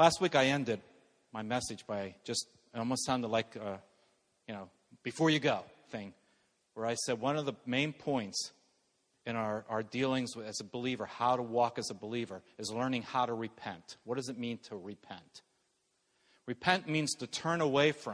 Last week I ended my message by it almost sounded like before you go thing, where I said one of the main points in our dealings as a believer, how to walk as a believer, is learning how to repent. What does it mean to repent? Repent means to turn away from.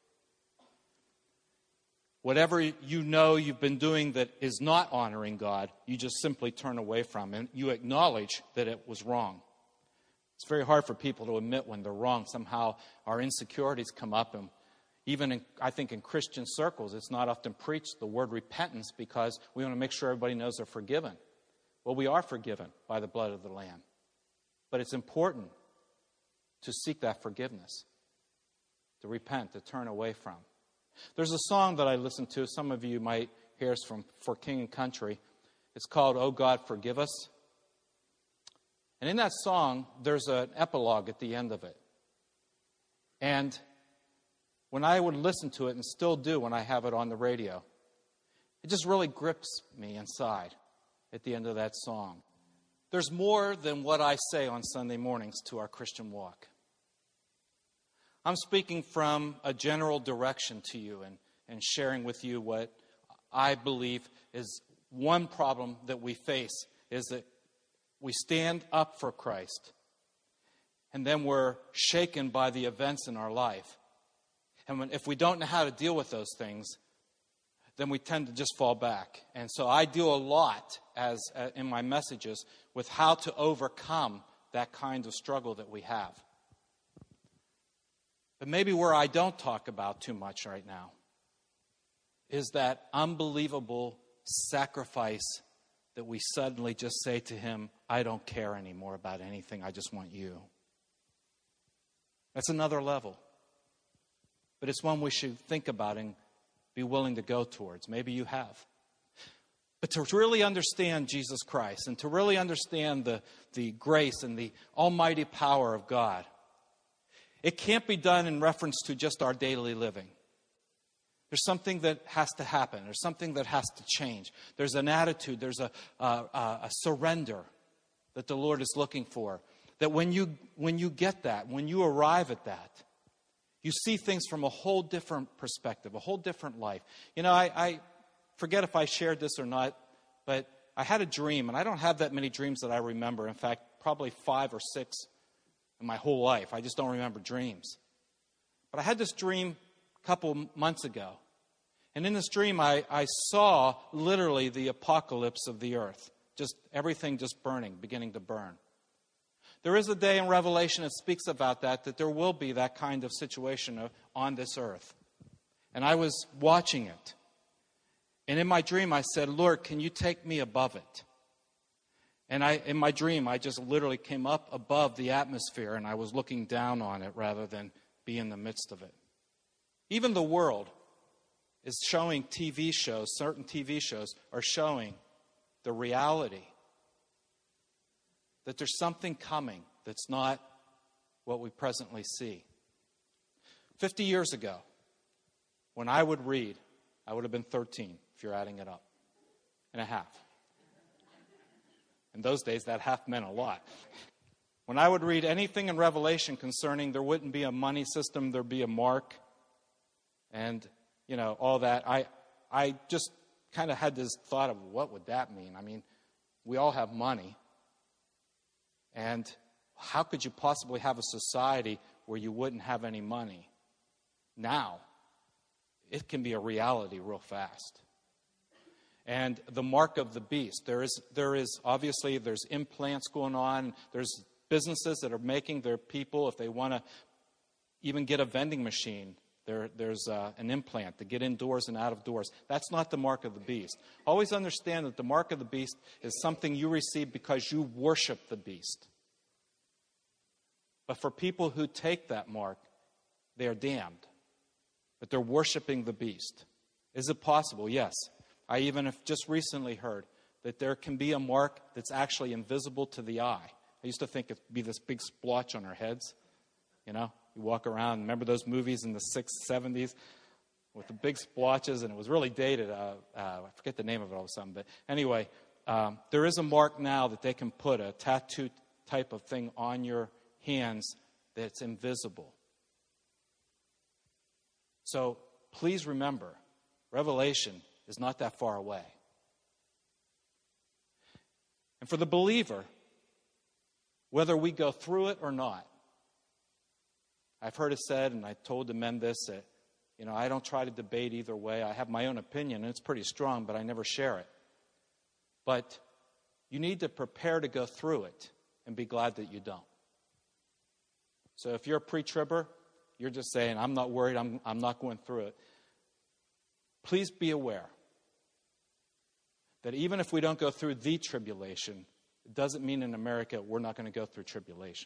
Whatever you know you've been doing that is not honoring God, you just simply turn away from, and you acknowledge that it was wrong. It's very hard for people to admit when they're wrong. Somehow our insecurities come up, and even I think in Christian circles, it's not often preached, the word repentance, because we want to make sure everybody knows they're forgiven. Well, we are forgiven by the blood of the Lamb. But it's important to seek that forgiveness, to repent, to turn away from. There's a song that I listen to, some of you might hear it's from For King and Country. It's called, "Oh God, Forgive Us." And in that song, there's an epilogue at the end of it. And when I would listen to it, and still do when I have it on the radio, it just really grips me inside at the end of that song. There's more than what I say on Sunday mornings to our Christian walk. I'm speaking from a general direction to you and sharing with you what I believe is one problem that we face, is that we stand up for Christ, and then we're shaken by the events in our life. And if we don't know how to deal with those things, then we tend to just fall back. And so I deal a lot in my messages with how to overcome that kind of struggle that we have. But maybe where I don't talk about too much right now is that unbelievable sacrifice that we suddenly just say to Him, "I don't care anymore about anything, I just want you." That's another level. But it's one we should think about and be willing to go towards. Maybe you have. But to really understand Jesus Christ and to really understand the grace and the almighty power of God, it can't be done in reference to just our daily living. There's something that has to happen. There's something that has to change. There's an attitude. There's a surrender that the Lord is looking for. That when you get that, when you arrive at that, you see things from a whole different perspective, a whole different life. I forget if I shared this or not, but I had a dream, and I don't have that many dreams that I remember. In fact, probably 5 or 6 in my whole life. I just don't remember dreams. But I had this dream a couple months ago. And in this dream, I saw literally the apocalypse of the earth. Just everything just burning, beginning to burn. There is a day in Revelation that speaks about that there will be that kind of situation on this earth. And I was watching it. And in my dream, I said, "Lord, can you take me above it?" And in my dream, I just literally came up above the atmosphere, and I was looking down on it rather than be in the midst of it. Even the world is showing TV shows, certain TV shows are showing the reality that there's something coming that's not what we presently see. 50 years ago, when I would read, I would have been 13, if you're adding it up, and a half. In those days, that half meant a lot. When I would read anything in Revelation concerning there wouldn't be a money system, there'd be a mark, and, all that, I just kind of had this thought of what would that mean? I mean, we all have money. And how could you possibly have a society where you wouldn't have any money? Now, it can be a reality real fast. And the mark of the beast. There is obviously, there's implants going on. There's businesses that are making their people, if they want to even get a vending machine, there's an implant to get indoors and out of doors. That's not the mark of the beast. Always understand that the mark of the beast is something you receive because you worship the beast. But for people who take that mark, they are damned. But they're worshiping the beast. Is it possible? Yes. I even have just recently heard that there can be a mark that's actually invisible to the eye. I used to think it'd be this big splotch on our heads. You walk around. Remember those movies in the 60s, 70s with the big splotches, and it was really dated. I forget the name of it all of a sudden. But anyway, there is a mark now that they can put, a tattoo type of thing on your hands that it's invisible. So please remember, Revelation is not that far away. And for the believer, whether we go through it or not, I've heard it said, and I told the men this, that, I don't try to debate either way. I have my own opinion, and it's pretty strong, but I never share it. But you need to prepare to go through it and be glad that you don't. So if you're a pre-tribber, you're just saying, I'm not worried, I'm not going through it. Please be aware that even if we don't go through the tribulation, it doesn't mean in America we're not going to go through tribulation.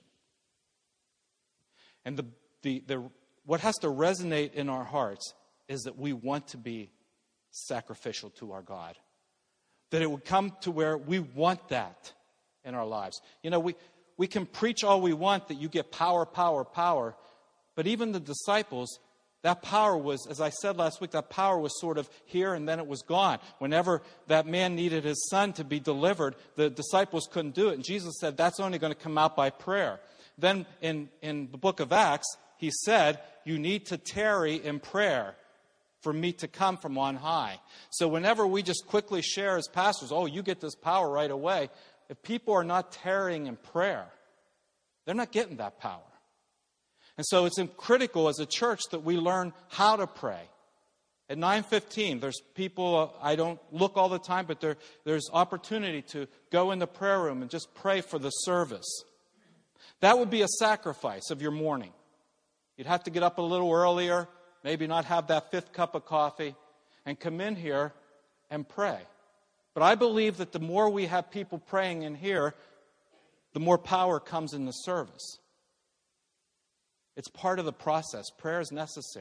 And what has to resonate in our hearts is that we want to be sacrificial to our God. That it would come to where we want that in our lives. We can preach all we want that you get power, power, power. But even the disciples, that power was, as I said last week, that power was sort of here and then it was gone. Whenever that man needed his son to be delivered, the disciples couldn't do it. And Jesus said, that's only going to come out by prayer. Then in the book of Acts, he said, you need to tarry in prayer for me to come from on high. So whenever we just quickly share as pastors, you get this power right away. If people are not tarrying in prayer, they're not getting that power. And so it's critical as a church that we learn how to pray. At 9:15, there's people, I don't look all the time, but there's opportunity to go in the prayer room and just pray for the service. That would be a sacrifice of your morning. You'd have to get up a little earlier, maybe not have that 5th cup of coffee, and come in here and pray. But I believe that the more we have people praying in here, the more power comes in the service. It's part of the process. Prayer is necessary.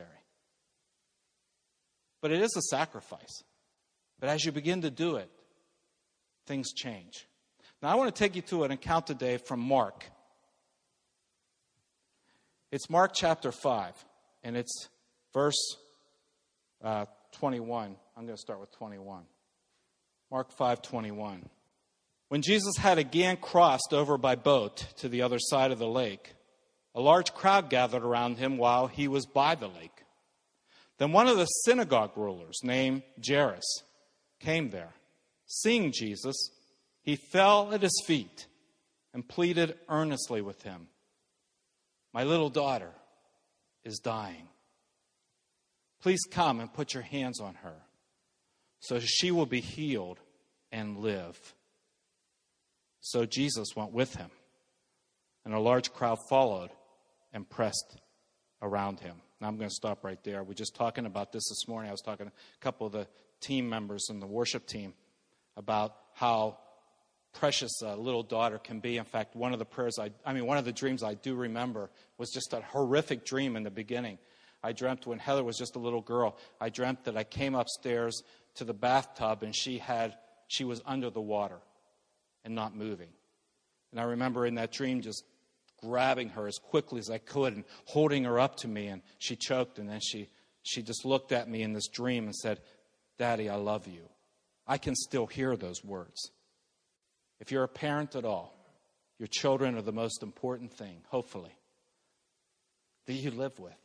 But it is a sacrifice. But as you begin to do it, things change. Now I want to take you to an account today from Mark. It's Mark chapter 5, and it's verse 21. I'm going to start with 21. Mark 5:21. When Jesus had again crossed over by boat to the other side of the lake, a large crowd gathered around him while he was by the lake. Then one of the synagogue rulers, named Jairus, came there. Seeing Jesus, he fell at his feet and pleaded earnestly with him. My little daughter is dying. Please come and put your hands on her, so she will be healed and live. So Jesus went with him, and a large crowd followed and pressed around him. Now I'm going to stop right there. We're just talking about this morning. I was talking to a couple of the team members in the worship team about how precious a little daughter can be. In fact, one of the dreams I do remember was just a horrific dream in the beginning. I dreamt when Heather was just a little girl, I dreamt that I came upstairs to the bathtub and she was under the water and not moving. And I remember in that dream just grabbing her as quickly as I could and holding her up to me, and she choked, and then she just looked at me in this dream and said, Daddy, I love you. I can still hear those words. If you're a parent at all, your children are the most important thing, hopefully, that you live with.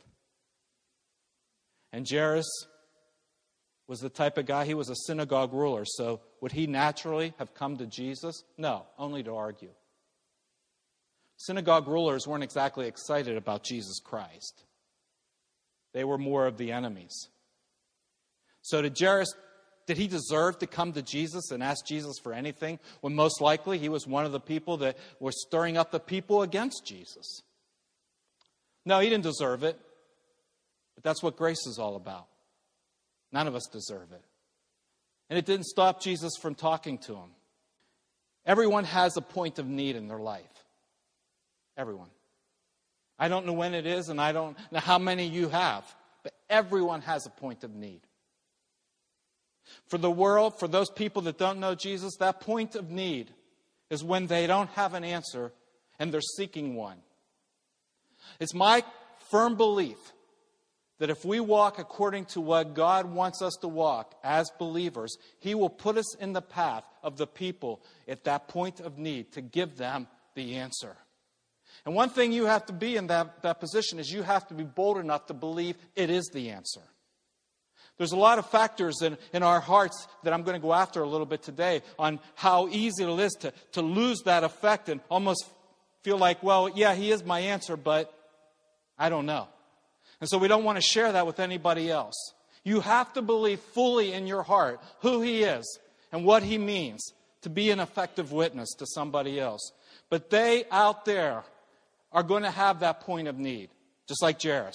And Jairus was the type of guy, he was a synagogue ruler, so would he naturally have come to Jesus? No, only to argue. Synagogue rulers weren't exactly excited about Jesus Christ. They were more of the enemies. So did Jairus, did he deserve to come to Jesus and ask Jesus for anything? When most likely he was one of the people that were stirring up the people against Jesus. No, he didn't deserve it. But that's what grace is all about. None of us deserve it. And it didn't stop Jesus from talking to him. Everyone has a point of need in their life. Everyone. I don't know when it is, and I don't know how many you have, but everyone has a point of need. For the world, for those people that don't know Jesus, that point of need is when they don't have an answer and they're seeking one. It's my firm belief that if we walk according to what God wants us to walk as believers, He will put us in the path of the people at that point of need to give them the answer. And one thing you have to be in that position is you have to be bold enough to believe it is the answer. There's a lot of factors in our hearts that I'm going to go after a little bit today on how easy it is to lose that effect and almost feel like, well, yeah, he is my answer, but I don't know. And so we don't want to share that with anybody else. You have to believe fully in your heart who he is and what he means to be an effective witness to somebody else. But they out there are going to have that point of need, just like Jairus.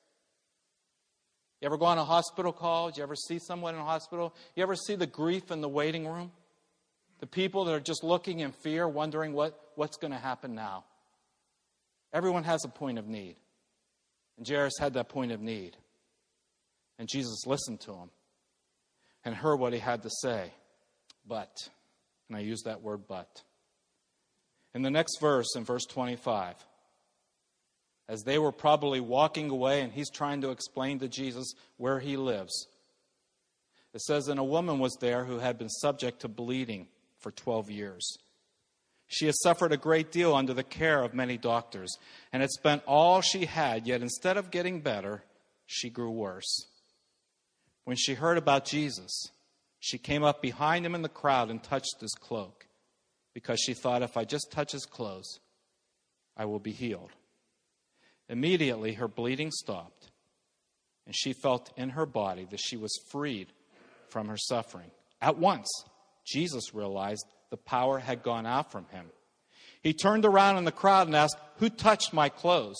You ever go on a hospital call? Did you ever see someone in a hospital? You ever see the grief in the waiting room? The people that are just looking in fear, wondering what's going to happen now. Everyone has a point of need. And Jairus had that point of need. And Jesus listened to him and heard what he had to say. But, and I use that word but. In the next verse, in verse 25, as they were probably walking away and he's trying to explain to Jesus where he lives, it says, and a woman was there who had been subject to bleeding for 12 years. She had suffered a great deal under the care of many doctors and had spent all she had, yet instead of getting better, she grew worse. When she heard about Jesus, she came up behind him in the crowd and touched his cloak, because she thought, if I just touch his clothes, I will be healed. Immediately her bleeding stopped, and she felt in her body that she was freed from her suffering. At once, Jesus realized the power had gone out from him. He turned around in the crowd and asked, who touched my clothes?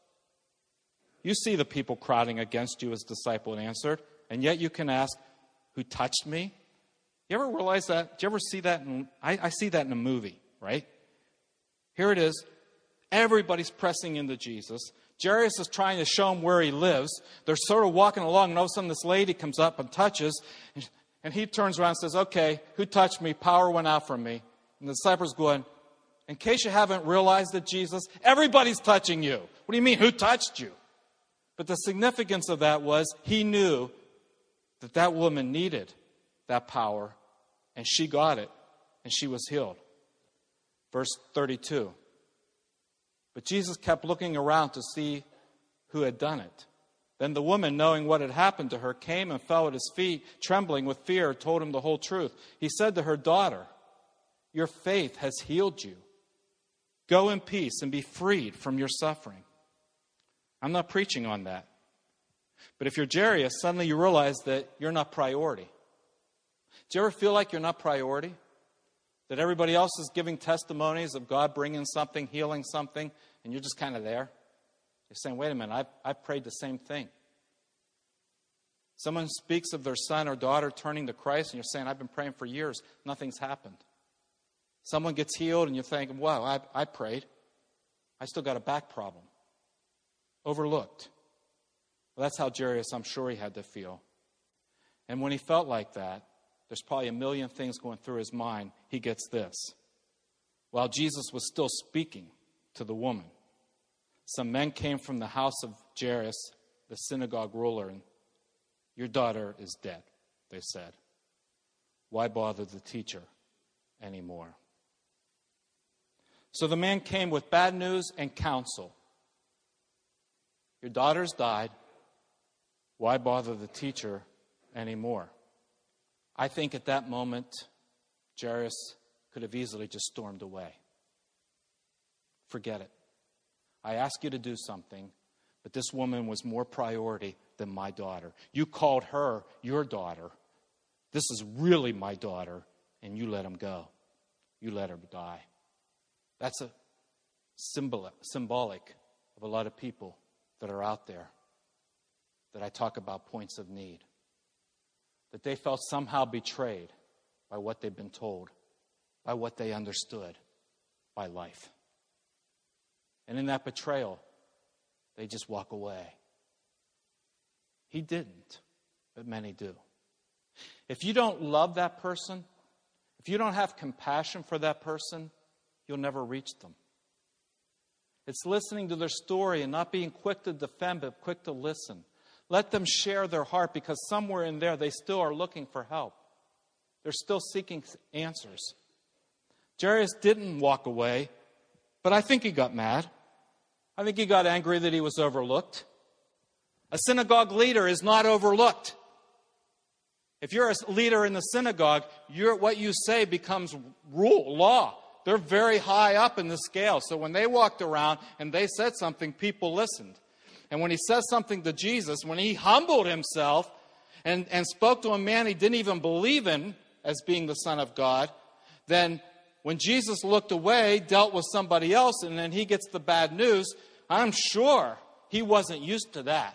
You see the people crowding against you, his disciple answered, and yet you can ask, who touched me? You ever realize that? Do you ever see that? I see that in a movie, right? Here it is. Everybody's pressing into Jesus. Jairus is trying to show him where he lives. They're sort of walking along, and all of a sudden this lady comes up and touches, and he turns around and says, okay, who touched me? Power went out from me. And the disciples going, in case you haven't realized it, Jesus, everybody's touching you. What do you mean, who touched you? But the significance of that was he knew that that woman needed that power, and she got it, and she was healed. Verse 32. But Jesus kept looking around to see who had done it. Then the woman, knowing what had happened to her, came and fell at his feet, trembling with fear, told him the whole truth. He said to her, daughter, your faith has healed you. Go in peace and be freed from your suffering. I'm not preaching on that. But if you're Jairus, suddenly you realize that you're not priority. Do you ever feel like you're not priority? That everybody else is giving testimonies of God bringing something, healing something, and you're just kind of there? You're saying, wait a minute, I've prayed the same thing. Someone speaks of their son or daughter turning to Christ, and you're saying, I've been praying for years. Nothing's happened. Someone gets healed, and you're thinking, wow, I prayed. I still got a back problem. Overlooked. Well, that's how Jairus, I'm sure he had to feel. And when he felt like that, there's probably a million things going through his mind. He gets this. While Jesus was still speaking to the woman, some men came from the house of Jairus, the synagogue ruler, and your daughter is dead, they said. Why bother the teacher anymore? So the man came with bad news and counsel. Your daughter's died. Why bother the teacher anymore? I think at that moment, Jairus could have easily just stormed away. Forget it. I ask you to do something, but this woman was more priority than my daughter. You called her your daughter. This is really my daughter, and you let him go. You let her die. That's a symbolic of a lot of people that are out there that I talk about points of need. That they felt somehow betrayed by what they've been told, by what they understood, by life. And in that betrayal, they just walk away. He didn't, but many do. If you don't love that person, if you don't have compassion for that person, you'll never reach them. It's listening to their story and not being quick to defend, but quick to listen. Let them share their heart, because somewhere in there they still are looking for help. They're still seeking answers. Jairus didn't walk away, but I think he got mad. I think he got angry that he was overlooked. A synagogue leader is not overlooked. If you're a leader in the synagogue, what you say becomes law. They're very high up in the scale. So when they walked around and they said something, people listened. And when he says something to Jesus, when he humbled himself and spoke to a man he didn't even believe in as being the Son of God, then when Jesus looked away, dealt with somebody else, and then he gets the bad news, I'm sure he wasn't used to that.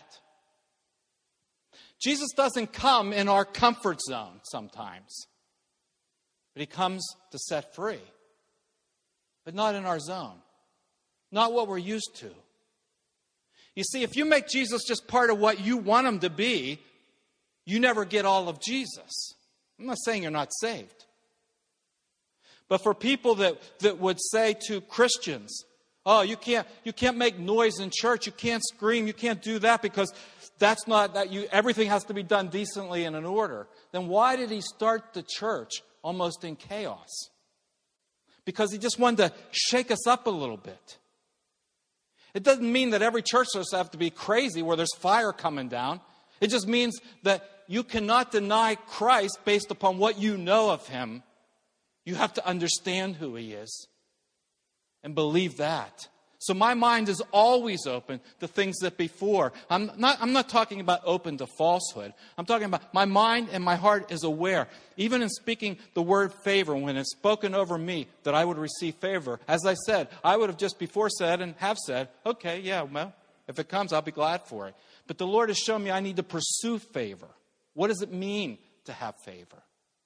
Jesus doesn't come in our comfort zone sometimes, but he comes to set free, but not in our zone, not what we're used to. You see, if you make Jesus just part of what you want him to be, you never get all of Jesus. I'm not saying you're not saved. But for people that would say to Christians, oh, you can't make noise in church, you can't scream, you can't do that because that's not that everything has to be done decently and in order. Then why did he start the church almost in chaos? Because he just wanted to shake us up a little bit. It doesn't mean that every church service has to be crazy where there's fire coming down. It just means that you cannot deny Christ based upon what you know of him. You have to understand who he is and believe that. So my mind is always open to things that before. I'm not talking about open to falsehood. I'm talking about my mind and my heart is aware. Even in speaking the word favor, when it's spoken over me, that I would receive favor. As I said, I would have just before said and have said, okay, yeah, well, if it comes, I'll be glad for it. But the Lord has shown me I need to pursue favor. What does it mean to have favor?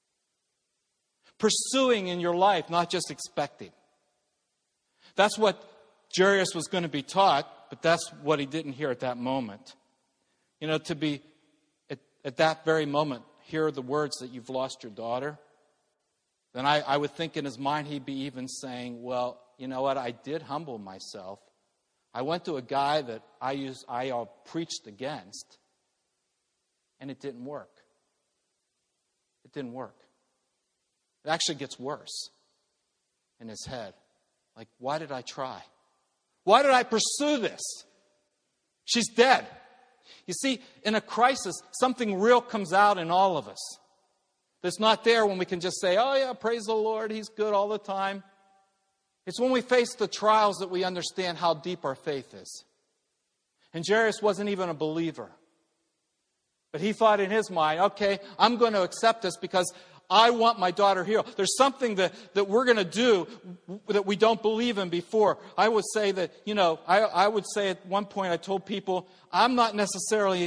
Pursuing in your life, not just expecting. That's what Jairus was going to be taught, but that's what he didn't hear at that moment. You know, to be at that very moment, hear the words that you've lost your daughter, then I would think in his mind he'd be even saying, well, you know what, I did humble myself. I went to a guy that I preached against, and it didn't work. It didn't work. It actually gets worse in his head. Like, why did I try? Why did I pursue this? She's dead. You see, in a crisis, something real comes out in all of us. That's not there when we can just say, oh yeah, praise the Lord, he's good all the time. It's when we face the trials that we understand how deep our faith is. And Jairus wasn't even a believer. But he thought in his mind, okay, I'm going to accept this because I want my daughter healed. There's something that we're going to do that we don't believe in before. I would say that, I would say at one point I told people, I'm not necessarily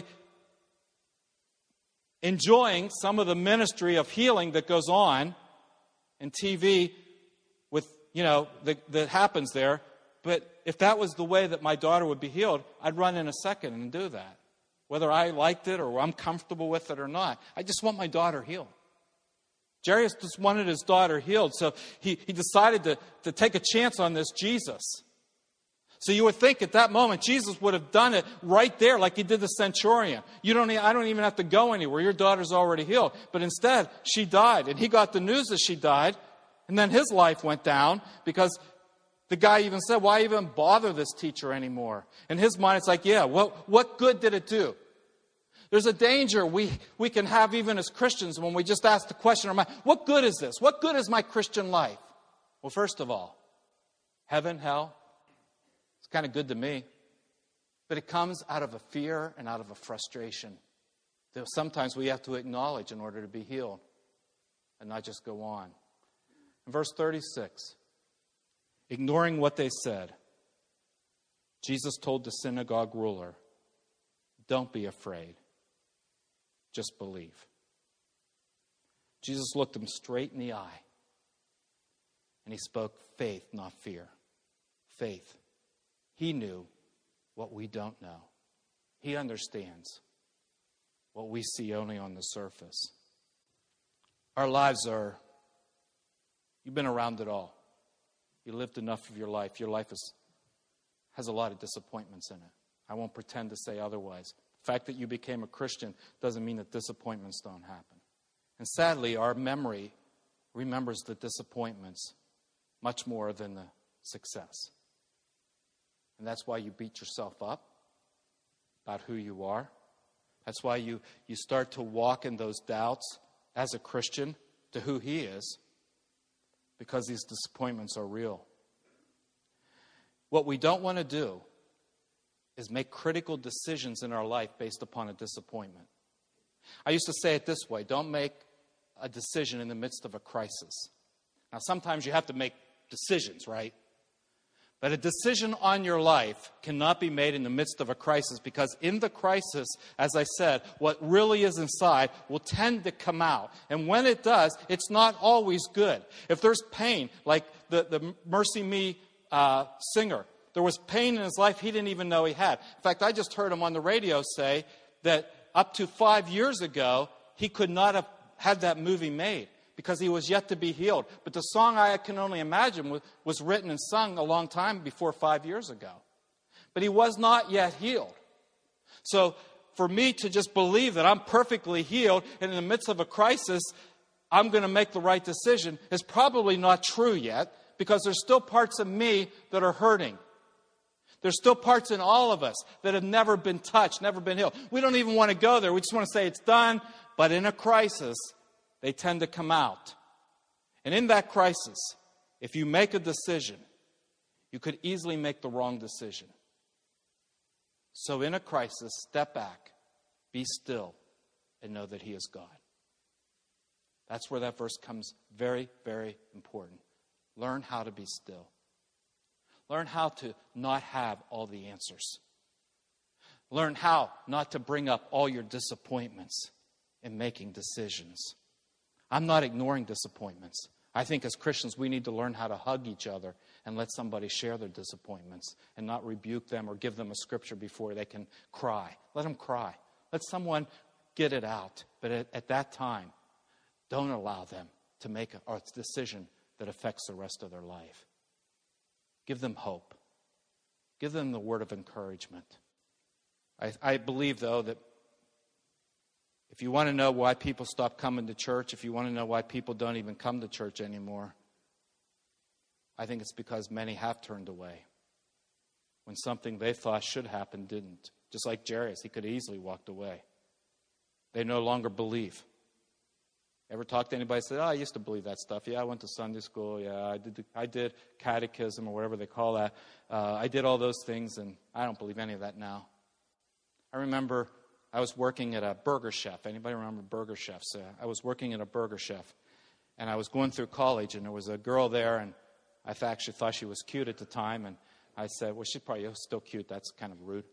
enjoying some of the ministry of healing that goes on in TV with, that happens there. But if that was the way that my daughter would be healed, I'd run in a second and do that. Whether I liked it or I'm comfortable with it or not. I just want my daughter healed. Jairus just wanted his daughter healed, so he decided to take a chance on this Jesus. So you would think at that moment Jesus would have done it right there like he did the centurion. I don't even have to go anywhere. Your daughter's already healed. But instead, she died, and he got the news that she died, and then his life went down because the guy even said, why even bother this teacher anymore? In his mind, it's like, yeah, what good did it do? There's a danger we can have even as Christians when we just ask the question in our mind, what good is this? What good is my Christian life? Well, first of all, heaven, hell, it's kind of good to me. But it comes out of a fear and out of a frustration that sometimes we have to acknowledge in order to be healed and not just go on. In verse 36, ignoring what they said, Jesus told the synagogue ruler, don't be afraid. Just believe. Jesus looked him straight in the eye. And he spoke faith, not fear. Faith. He knew what we don't know. He understands what we see only on the surface. Our lives are, you've been around it all. You lived enough of your life. Your life has a lot of disappointments in it. I won't pretend to say otherwise. The fact that you became a Christian doesn't mean that disappointments don't happen. And sadly, our memory remembers the disappointments much more than the success. And that's why you beat yourself up about who you are. That's why you start to walk in those doubts as a Christian to who He is, because these disappointments are real. What we don't want to do is make critical decisions in our life based upon a disappointment. I used to say it this way: don't make a decision in the midst of a crisis. Now, sometimes you have to make decisions, right? But a decision on your life cannot be made in the midst of a crisis, because in the crisis, as I said, what really is inside will tend to come out. And when it does, it's not always good. If there's pain, like the Mercy Me singer, there was pain in his life he didn't even know he had. In fact, I just heard him on the radio say that up to 5 years ago, he could not have had that movie made because he was yet to be healed. But the song, I Can Only Imagine, was written and sung a long time before 5 years ago. But he was not yet healed. So for me to just believe that I'm perfectly healed and in the midst of a crisis, I'm going to make the right decision is probably not true yet, because there's still parts of me that are hurting. There's still parts in all of us that have never been touched, never been healed. We don't even want to go there. We just want to say it's done. But in a crisis, they tend to come out. And in that crisis, if you make a decision, you could easily make the wrong decision. So in a crisis, step back, be still, and know that He is God. That's where that verse comes very, very important. Learn how to be still. Learn how to not have all the answers. Learn how not to bring up all your disappointments in making decisions. I'm not ignoring disappointments. I think as Christians we need to learn how to hug each other and let somebody share their disappointments and not rebuke them or give them a scripture before they can cry. Let them cry. Let someone get it out. But at that time, don't allow them to make a decision that affects the rest of their life. Give them hope. Give them the word of encouragement. I believe, though, that if you want to know why people stop coming to church, if you want to know why people don't even come to church anymore, I think it's because many have turned away when something they thought should happen didn't. Just like Jairus, he could have easily walked away. They no longer believe. Ever talk to anybody say, I used to believe that stuff. Yeah, I went to Sunday school. Yeah, I did catechism or whatever they call that. I did all those things, and I don't believe any of that now. I remember I was working at a Burger Chef. Anybody remember Burger Chefs? I was working at a Burger Chef, and I was going through college, and there was a girl there, and I actually thought she was cute at the time, and I said, well, she's probably still cute. That's kind of rude.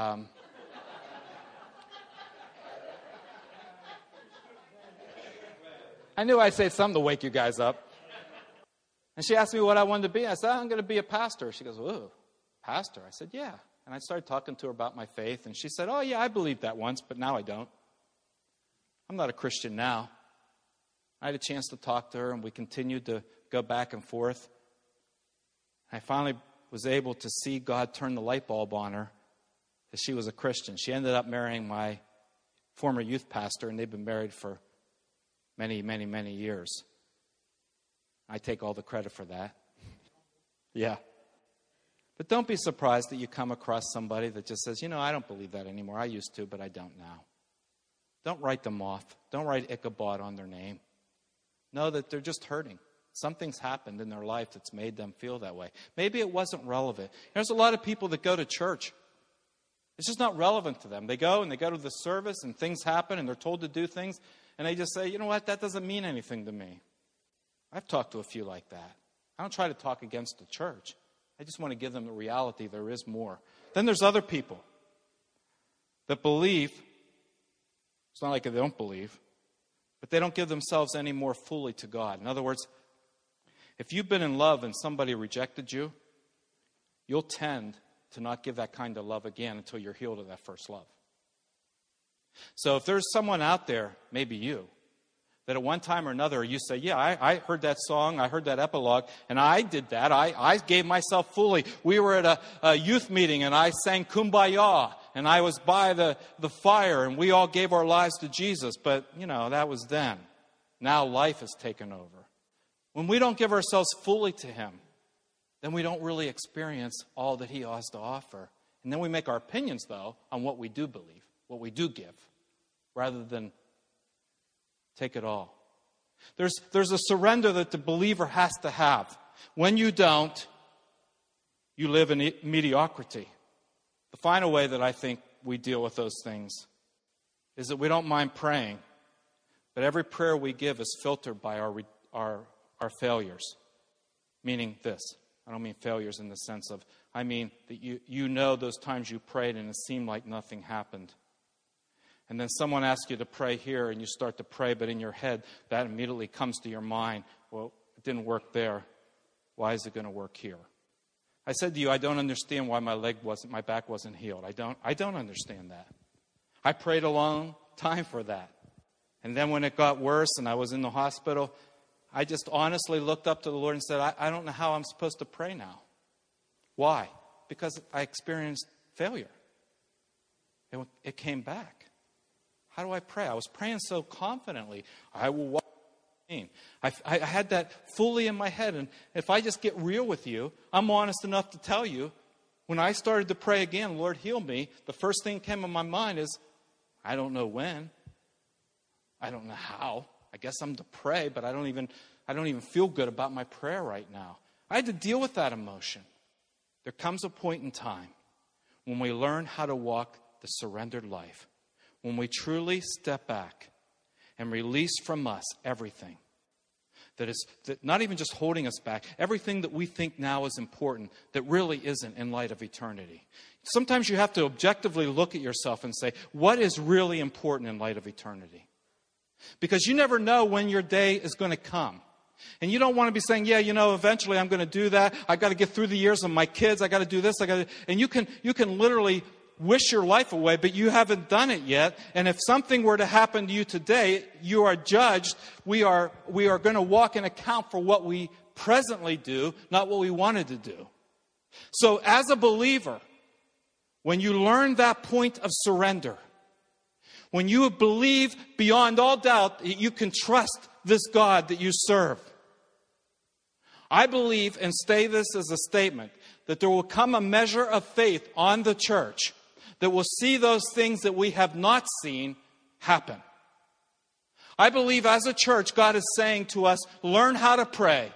I knew I'd say something to wake you guys up. And she asked me what I wanted to be. I said, I'm going to be a pastor. She goes, ooh, pastor? I said, yeah. And I started talking to her about my faith. And she said, oh, yeah, I believed that once, but now I don't. I'm not a Christian now. I had a chance to talk to her, and we continued to go back and forth. I finally was able to see God turn the light bulb on her that she was a Christian. She ended up marrying my former youth pastor, and they've been married for many, many, many years. I take all the credit for that. Yeah. But don't be surprised that you come across somebody that just says, I don't believe that anymore. I used to, but I don't now. Don't write them off. Don't write Ichabod on their name. Know that they're just hurting. Something's happened in their life that's made them feel that way. Maybe it wasn't relevant. There's a lot of people that go to church. It's just not relevant to them. They go to the service and things happen and they're told to do things. And they just say, you know what, that doesn't mean anything to me. I've talked to a few like that. I don't try to talk against the church. I just want to give them the reality there is more. Then there's other people that believe. It's not like they don't believe, but they don't give themselves any more fully to God. In other words, if you've been in love and somebody rejected you, you'll tend to not give that kind of love again until you're healed of that first love. So if there's someone out there, maybe you, that at one time or another you say, yeah, I heard that song, I heard that epilogue, and I did that. I gave myself fully. We were at a youth meeting, and I sang Kumbaya, and I was by the fire, and we all gave our lives to Jesus. But, that was then. Now life has taken over. When we don't give ourselves fully to Him, then we don't really experience all that he has to offer. And then we make our opinions, though, on what we do believe, what we do give, rather than take it all. There's a surrender that the believer has to have. When you don't, you live in mediocrity. The final way that I think we deal with those things is that we don't mind praying, but every prayer we give is filtered by our failures. Meaning this. I don't mean failures in the sense of, I mean that you know those times you prayed and it seemed like nothing happened. And then someone asks you to pray here and you start to pray, but in your head that immediately comes to your mind, well, it didn't work there. Why is it going to work here? I said to you, I don't understand why my back wasn't healed. I don't understand that. I prayed a long time for that. And then when it got worse and I was in the hospital, I just honestly looked up to the Lord and said, I don't know how I'm supposed to pray now. Why? Because I experienced failure. It came back. How do I pray? I was praying so confidently. I will walk. I had that fully in my head. And if I just get real with you, I'm honest enough to tell you, when I started to pray again, Lord, heal me, the first thing that came in my mind is, I don't know when. I don't know how. I guess I'm to pray, but I don't even feel good about my prayer right now. I had to deal with that emotion. There comes a point in time when we learn how to walk the surrendered life, when we truly step back and release from us everything that is not even just holding us back, everything that we think now is important that really isn't in light of eternity. Sometimes you have to objectively look at yourself and say, what is really important in light of eternity? Because you never know when your day is going to come. And you don't want to be saying, eventually I'm going to do that. I got to get through the years of my kids. I got to do this. And you can literally wish your life away, but you haven't done it yet. And if something were to happen to you today, you are judged. We are going to walk and account for what we presently do, not what we wanted to do. So as a believer, when you learn that point of surrender, when you believe beyond all doubt that you can trust this God that you serve, I believe, and say this as a statement, that there will come a measure of faith on the church that will see those things that we have not seen happen. I believe as a church, God is saying to us, learn how to pray.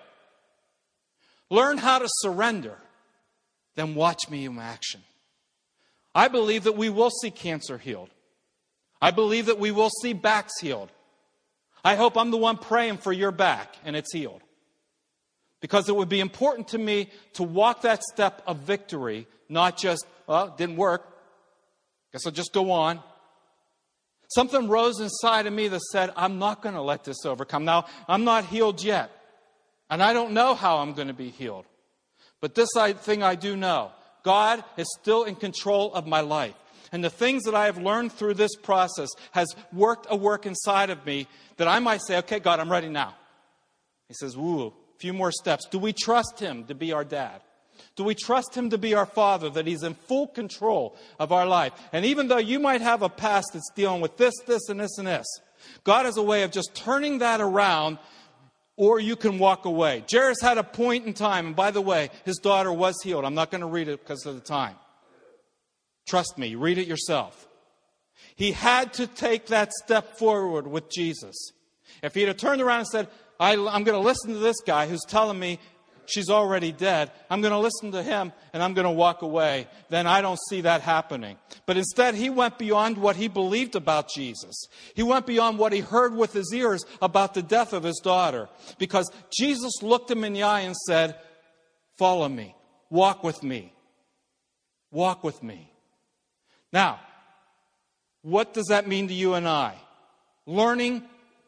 Learn how to surrender. Then watch me in action. I believe that we will see cancer healed. I believe that we will see backs healed. I hope I'm the one praying for your back and it's healed. Because it would be important to me to walk that step of victory, not just, well, it didn't work. Guess I'll just go on. Something rose inside of me that said, I'm not going to let this overcome. Now, I'm not healed yet. And I don't know how I'm going to be healed. But this thing I do know. God is still in control of my life. And the things that I have learned through this process has worked a work inside of me that I might say, okay, God, I'm ready now. He says, a few more steps. Do we trust Him to be our dad? Do we trust Him to be our Father, that He's in full control of our life? And even though you might have a past that's dealing with this, and this, and this, God has a way of just turning that around, or you can walk away. Jairus had a point in time, and by the way, his daughter was healed. I'm not going to read it because of the time. Trust me, read it yourself. He had to take that step forward with Jesus. If he had turned around and said, I'm going to listen to this guy who's telling me she's already dead. I'm going to listen to him and I'm going to walk away. Then I don't see that happening. But instead, he went beyond what he believed about Jesus. He went beyond what he heard with his ears about the death of his daughter. Because Jesus looked him in the eye and said, follow me. Walk with me. Walk with me. Now, what does that mean to you and I? Learning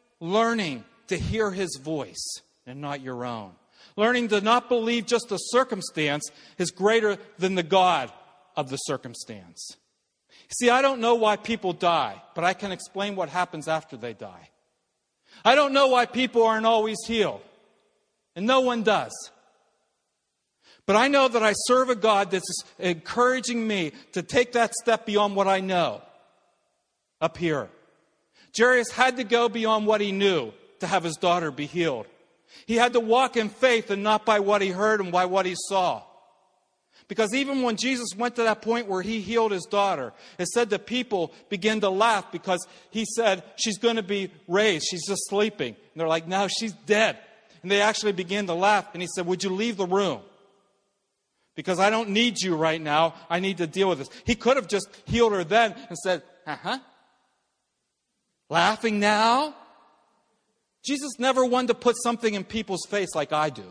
to hear His voice and not your own. Learning to not believe just the circumstance is greater than the God of the circumstance. See, I don't know why people die, but I can explain what happens after they die. I don't know why people aren't always healed, and no one does. But I know that I serve a God that's encouraging me to take that step beyond what I know up here. Jairus had to go beyond what he knew to have his daughter be healed. He had to walk in faith and not by what he heard and by what he saw. Because even when Jesus went to that point where he healed his daughter, it said the people began to laugh because he said, she's going to be raised. She's just sleeping. And they're like, no, she's dead. And they actually began to laugh. And he said, would you leave the room? Because I don't need you right now. I need to deal with this. He could have just healed her then and said, laughing now? Jesus never wanted to put something in people's face like I do.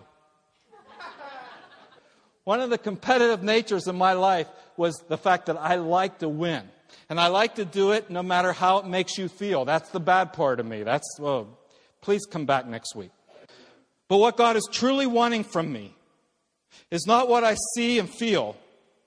One of the competitive natures in my life was the fact that I like to win. And I like to do it no matter how it makes you feel. That's the bad part of me. Please come back next week. But what God is truly wanting from me is not what I see and feel,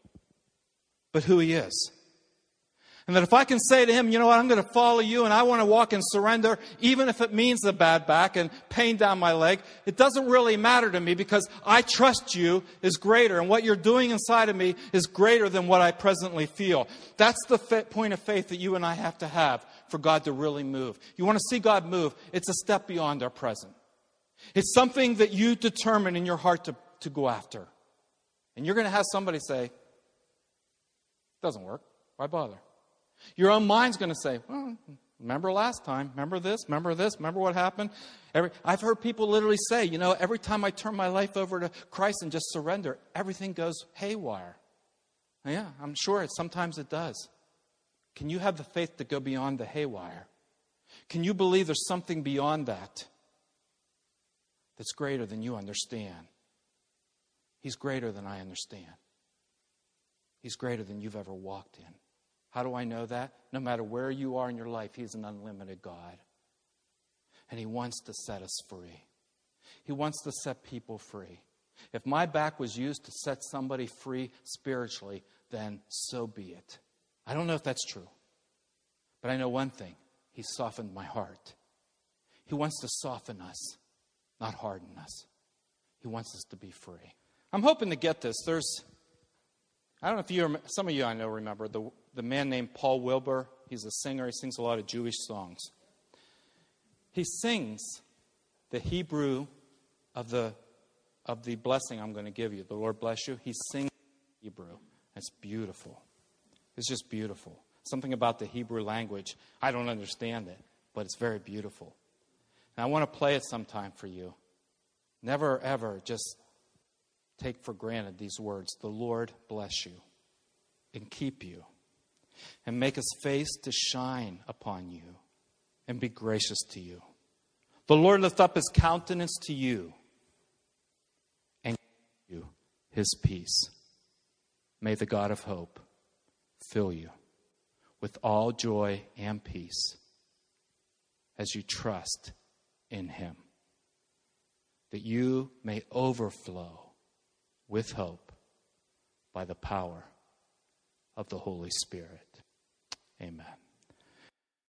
but who He is. And that if I can say to Him, you know what, I'm going to follow you and I want to walk in surrender, even if it means a bad back and pain down my leg, it doesn't really matter to me because I trust you is greater. And what you're doing inside of me is greater than what I presently feel. That's the point of faith that you and I have to have for God to really move. You want to see God move, it's a step beyond our present. It's something that you determine in your heart to go after. And you're going to have somebody say, it doesn't work. Why bother? Your own mind's going to say, well, remember last time, remember this, remember what happened? I've heard people literally say, you know, every time I turn my life over to Christ and just surrender, everything goes haywire. Yeah, I'm sure sometimes it does. Can you have the faith to go beyond the haywire? Can you believe there's something beyond that that's greater than you understand? He's greater than I understand. He's greater than you've ever walked in. How do I know that? No matter where you are in your life, He's an unlimited God. And He wants to set us free. He wants to set people free. If my back was used to set somebody free spiritually, then so be it. I don't know if that's true. But I know one thing. He softened my heart. He wants to soften us, not harden us. He wants us to be free. I'm hoping to get this. I don't know if you, some of you I know remember, the man named Paul Wilbur. He's a singer. He sings a lot of Jewish songs. He sings the Hebrew of the blessing I'm going to give you. The Lord bless you. He sings Hebrew. It's beautiful. It's just beautiful. Something about the Hebrew language. I don't understand it, but it's very beautiful. And I want to play it sometime for you. Never, ever just take for granted these words. The Lord bless you and keep you and make His face to shine upon you and be gracious to you. The Lord lift up His countenance to you and give you His peace. May the God of hope fill you with all joy and peace as you trust in Him, that you may overflow with hope by the power of the Holy Spirit. Amen.